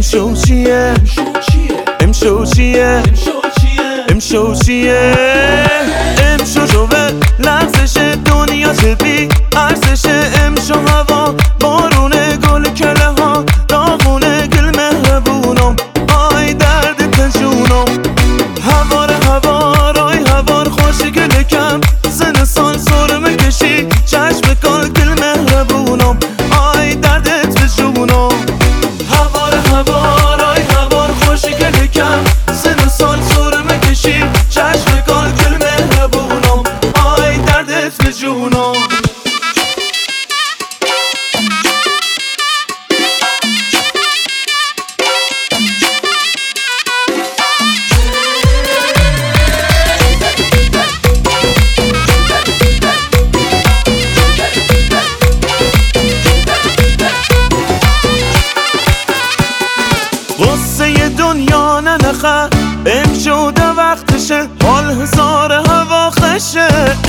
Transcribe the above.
امشو چیه امشو چیه امشو چیه امشو جوه لحظش دنیا چه بی ارزش امشو هوا بارونه گل کله ها داغونه گل مهربونم آی درد تنشونم هوارای هوار خوشی گل کم زن سال سرمه کشی چشم کال گل مهربونم آی دردت به جونم هوارای هوار خوشی گل کم زن سال سرمه کشی چشم کال گل مهربونم آی دردت به جونم غصه دنیا ننخه امشو ده وقتشه حال هزار هوا خشه